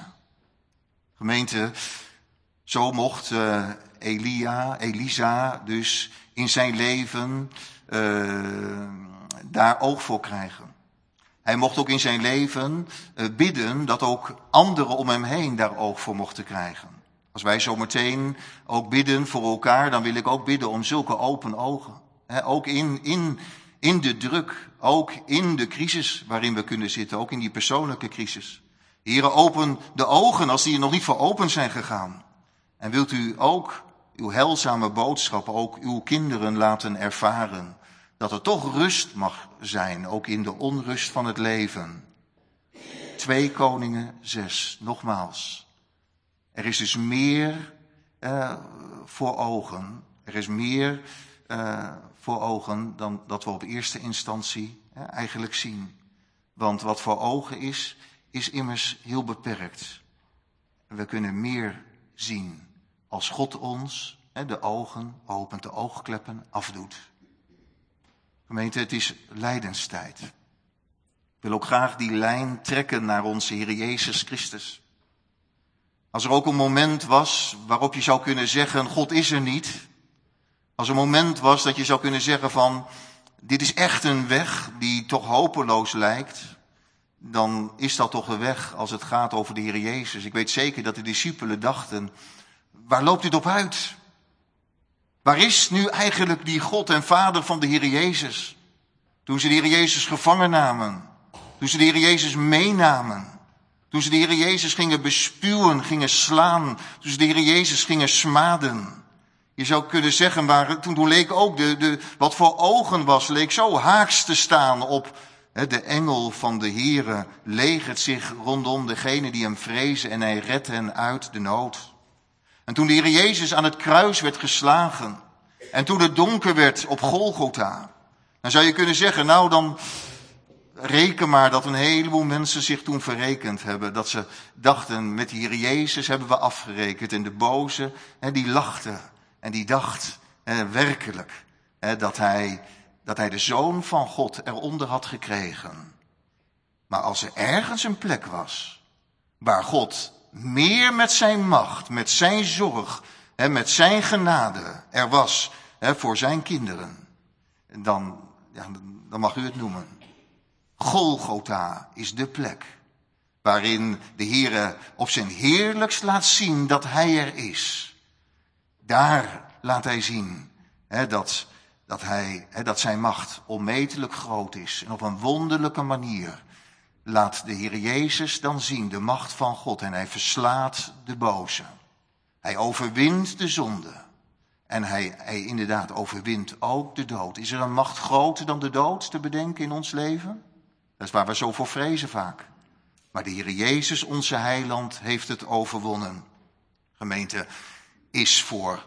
Gemeente, zo mocht uh, Elia, Elisa dus in zijn leven uh, daar oog voor krijgen. Hij mocht ook in zijn leven uh, bidden dat ook anderen om hem heen daar oog voor mochten krijgen. Als wij zometeen ook bidden voor elkaar, dan wil ik ook bidden om zulke open ogen. He, ook in, in, in de druk, ook in de crisis waarin we kunnen zitten, ook in die persoonlijke crisis. Heere, open de ogen als die er nog niet voor open zijn gegaan. En wilt u ook uw heilzame boodschap, ook uw kinderen laten ervaren. Dat er toch rust mag zijn, ook in de onrust van het leven. Twee Koningen zes, nogmaals. Er is dus meer uh, voor ogen. Er is meer uh, voor ogen dan dat we op eerste instantie uh, eigenlijk zien. Want wat voor ogen is, is immers heel beperkt. We kunnen meer zien als God ons uh, de ogen opent, de oogkleppen afdoet. Gemeente, het is lijdenstijd. Ik wil ook graag die lijn trekken naar onze Heer Jezus Christus. Als er ook een moment was waarop je zou kunnen zeggen, God is er niet. Als er een moment was dat je zou kunnen zeggen van, dit is echt een weg die toch hopeloos lijkt. Dan is dat toch de weg als het gaat over de Heer Jezus. Ik weet zeker dat de discipelen dachten, waar loopt dit op uit? Waar is nu eigenlijk die God en Vader van de Heer Jezus? Toen ze de Heer Jezus gevangen namen. Toen ze de Heer Jezus meenamen. Toen ze de Heer Jezus gingen bespuwen, gingen slaan. Toen ze de Heer Jezus gingen smaden. Je zou kunnen zeggen, maar toen, toen leek ook de, de, wat voor ogen was, leek zo haaks te staan op he, de engel van de Heere. Legert zich rondom degene die hem vrezen en hij redt hen uit de nood. En toen de Heer Jezus aan het kruis werd geslagen. En toen het donker werd op Golgotha. Dan zou je kunnen zeggen, nou dan reken maar dat een heleboel mensen zich toen verrekend hebben. Dat ze dachten, met de Heer Jezus hebben we afgerekend. En de boze, hè, die lachte. En die dacht hè, werkelijk hè, dat, hij, dat hij de Zoon van God eronder had gekregen. Maar als er ergens een plek was waar God meer met zijn macht, met zijn zorg, hè, met zijn genade er was hè, voor zijn kinderen, dan, ja, dan mag u het noemen. Golgotha is de plek waarin de Heere op zijn heerlijkst laat zien dat hij er is. Daar laat hij zien hè, dat, dat, hij, hè, dat zijn macht onmetelijk groot is. En op een wonderlijke manier laat de Heer Jezus dan zien de macht van God. En hij verslaat de boze. Hij overwint de zonde. En hij, hij inderdaad overwint ook de dood. Is er een macht groter dan de dood te bedenken in ons leven? Dat is waar we zo voor vrezen vaak. Maar de Heer Jezus, onze heiland, heeft het overwonnen. Gemeente, is voor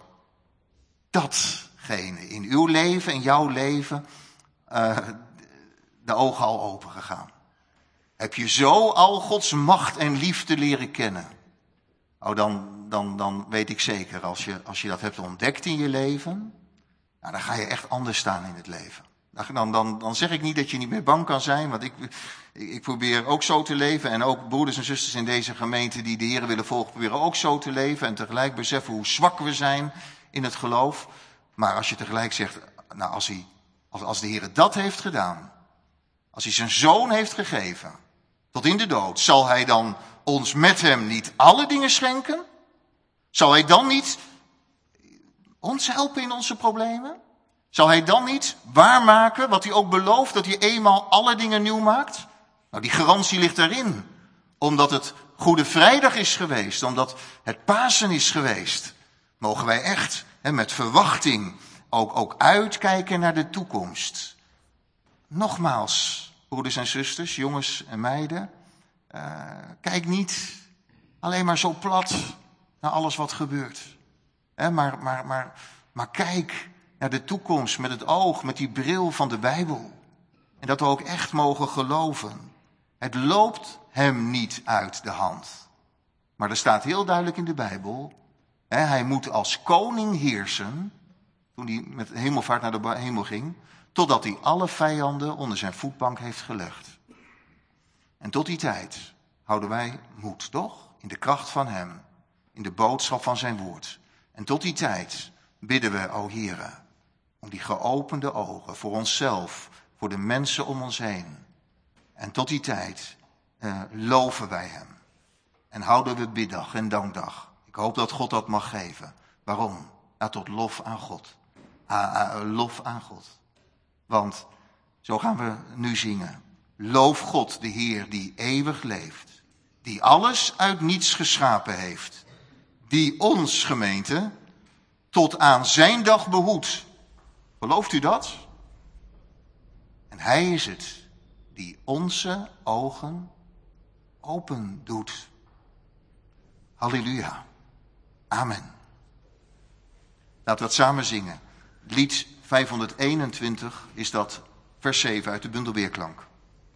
datgene in uw leven, in jouw leven, uh, de ogen al open gegaan. Heb je zo al Gods macht en liefde leren kennen? Oh, dan, dan, dan weet ik zeker, als je, als je dat hebt ontdekt in je leven, nou, dan ga je echt anders staan in het leven. Dan, dan, dan zeg ik niet dat je niet meer bang kan zijn, want ik, ik, ik probeer ook zo te leven. En ook broeders en zusters in deze gemeente die de Heer willen volgen, proberen ook zo te leven. En tegelijk beseffen hoe zwak we zijn in het geloof. Maar als je tegelijk zegt, nou als hij, Als, als de Heer dat heeft gedaan, als hij zijn zoon heeft gegeven, tot in de dood, zal hij dan ons met hem niet alle dingen schenken? Zal hij dan niet ons helpen in onze problemen? Zal hij dan niet waarmaken wat hij ook belooft, dat hij eenmaal alle dingen nieuw maakt? Nou, die garantie ligt daarin. Omdat het Goede Vrijdag is geweest, omdat het Pasen is geweest, mogen wij echt hè, met verwachting ook, ook uitkijken naar de toekomst. Nogmaals, broeders en zusters, jongens en meiden, uh, kijk niet alleen maar zo plat naar alles wat gebeurt. Hè, maar, maar, maar, maar kijk naar de toekomst met het oog, met die bril van de Bijbel. En dat we ook echt mogen geloven. Het loopt hem niet uit de hand. Maar er staat heel duidelijk in de Bijbel, hè, hij moet als koning heersen, toen hij met hemelvaart naar de hemel ging, totdat hij alle vijanden onder zijn voetbank heeft gelegd. En tot die tijd houden wij moed, toch? In de kracht van hem, in de boodschap van zijn woord. En tot die tijd bidden we, o Heere, om die geopende ogen voor onszelf, voor de mensen om ons heen. En tot die tijd uh, loven wij hem. En houden we biddag en dankdag. Ik hoop dat God dat mag geven. Waarom? Ja, tot lof aan God. Uh, uh, lof aan God. Want zo gaan we nu zingen. Loof God, de Heer die eeuwig leeft. Die alles uit niets geschapen heeft. Die ons, gemeente, tot aan zijn dag behoedt. Gelooft u dat? En hij is het die onze ogen open doet. Halleluja. Amen. Laten we dat samen zingen. Lied vijfhonderdeenentwintig is dat vers zeven uit de bundel Weerklank.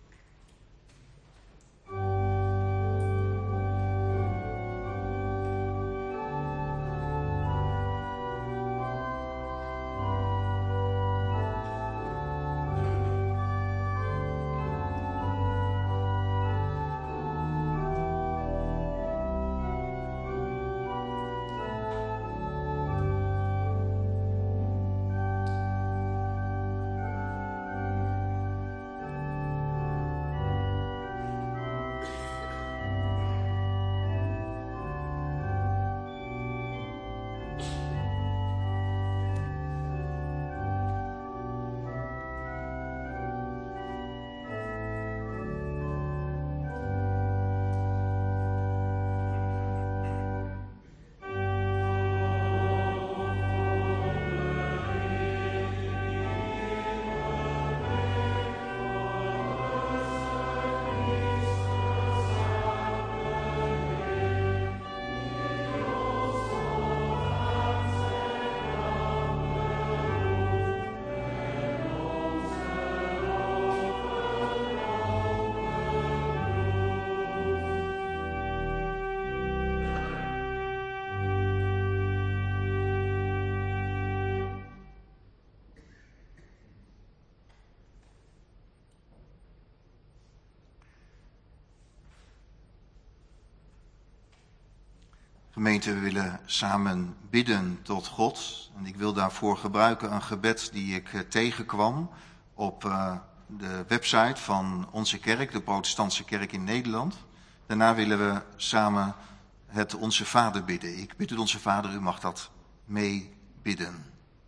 Gemeente, we willen samen bidden tot God. En ik wil daarvoor gebruiken een gebed die ik tegenkwam op uh, de website van onze kerk, de Protestantse Kerk in Nederland. Daarna willen we samen het Onze Vader bidden. Ik bid het Onze Vader, u mag dat mee bidden.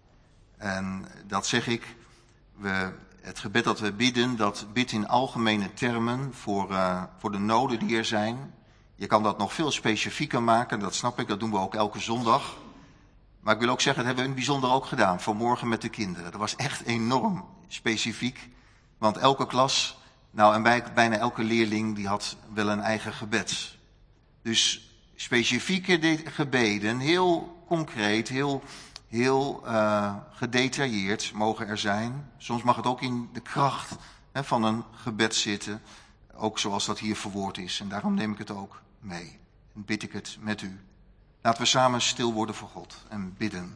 En dat zeg ik, we, het gebed dat we bidden, dat bidt in algemene termen voor, uh, voor de noden die er zijn. Je kan dat nog veel specifieker maken, dat snap ik, dat doen we ook elke zondag. Maar ik wil ook zeggen, dat hebben we in het bijzonder ook gedaan, vanmorgen met de kinderen. Dat was echt enorm specifiek, want elke klas, nou en bij, bijna elke leerling, die had wel een eigen gebed. Dus specifieke gebeden, heel concreet, heel, heel uh, gedetailleerd mogen er zijn. Soms mag het ook in de kracht hè, van een gebed zitten, ook zoals dat hier verwoord is. En daarom neem ik het ook mee en bid ik het met u. Laten we samen stil worden voor God en bidden.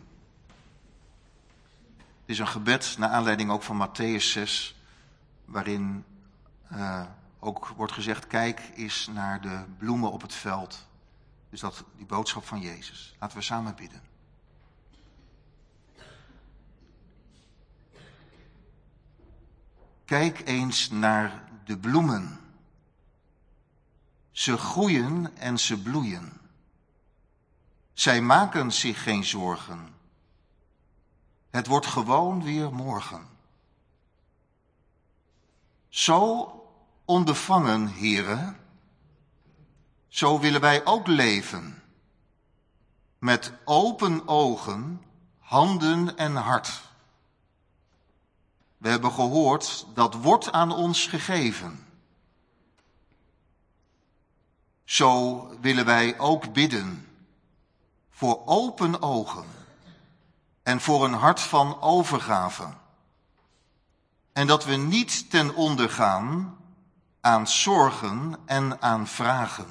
Het is een gebed naar aanleiding ook van Mattheüs zes, waarin uh, ook wordt gezegd, kijk eens naar de bloemen op het veld. Dus dat, die boodschap van Jezus. Laten we samen bidden. kijk eens naar de bloemen. Ze groeien en ze bloeien. Zij maken zich geen zorgen. Het wordt gewoon weer morgen. Zo onbevangen, heren, zo willen wij ook leven. Met open ogen, handen en hart. We hebben gehoord, dat wordt aan ons gegeven. Zo willen wij ook bidden voor open ogen en voor een hart van overgave. En dat we niet ten onder gaan aan zorgen en aan vragen.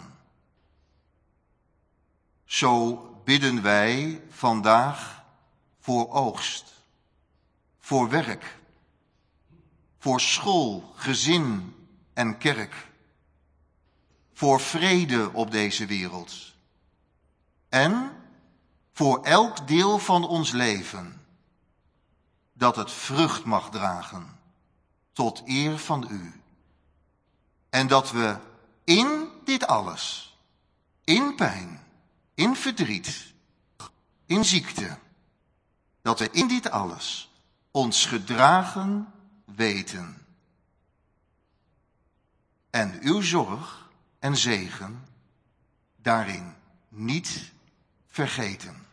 Zo bidden wij vandaag voor oogst, voor werk, voor school, gezin en kerk, voor vrede op deze wereld en voor elk deel van ons leven, dat het vrucht mag dragen tot eer van u. En dat we in dit alles, in pijn, in verdriet, in ziekte, dat we in dit alles ons gedragen weten. En uw zorg en zegen daarin niet vergeten.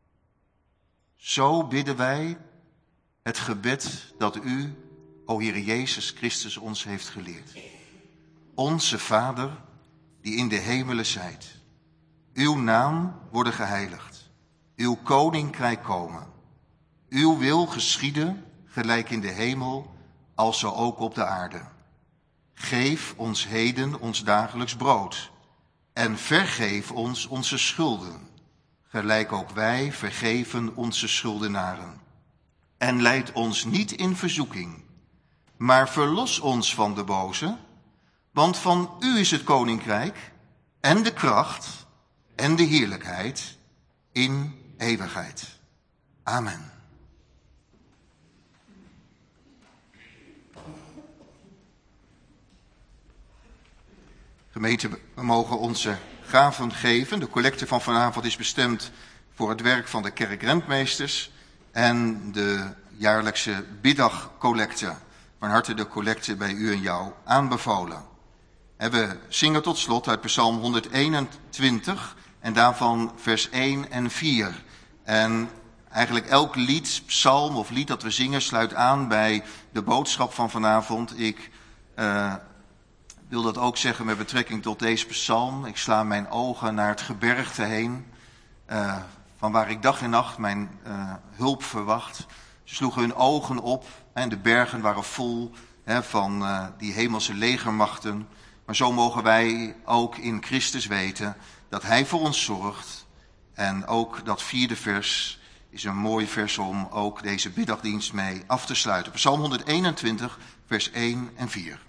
Zo bidden wij het gebed dat u, o Heer Jezus Christus, ons heeft geleerd. Onze Vader, die in de hemelen zijt. Uw naam worden geheiligd. Uw koninkrijk komen. Uw wil geschieden, gelijk in de hemel, als zo ook op de aarde. Geef ons heden ons dagelijks brood. En vergeef ons onze schulden, gelijk ook wij vergeven onze schuldenaren. En leid ons niet in verzoeking, maar verlos ons van de boze, want van u is het koninkrijk en de kracht en de heerlijkheid in eeuwigheid. Amen. Gemeente, we mogen onze gaven geven. De collecte van vanavond is bestemd voor het werk van de kerkrentmeesters en de jaarlijkse biddagcollecte. Van harte de collecte bij u en jou aanbevolen. En we zingen tot slot uit Psalm honderdeenentwintig en daarvan vers één en vier. En eigenlijk elk lied, psalm of lied dat we zingen sluit aan bij de boodschap van vanavond. Ik uh, wil dat ook zeggen met betrekking tot deze psalm. Ik sla mijn ogen naar het gebergte heen, uh, van waar ik dag en nacht mijn uh, hulp verwacht. Ze sloegen hun ogen op en de bergen waren vol hè, van uh, die hemelse legermachten. Maar zo mogen wij ook in Christus weten dat hij voor ons zorgt. En ook dat vierde vers is een mooi vers om ook deze biddagdienst mee af te sluiten. Psalm honderdeenentwintig, vers één en vier.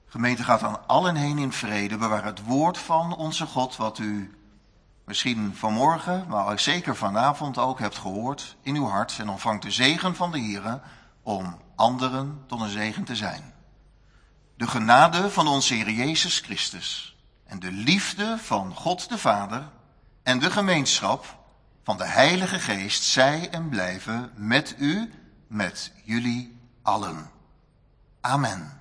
Gemeente gaat aan allen heen in vrede. Bewaar het woord van onze God, wat u misschien vanmorgen, maar zeker vanavond ook hebt gehoord in uw hart. En ontvangt de zegen van de Heere om anderen tot een zegen te zijn. De genade van onze Heer Jezus Christus en de liefde van God de Vader en de gemeenschap van de Heilige Geest zij en blijven met u, met jullie allen. Amen.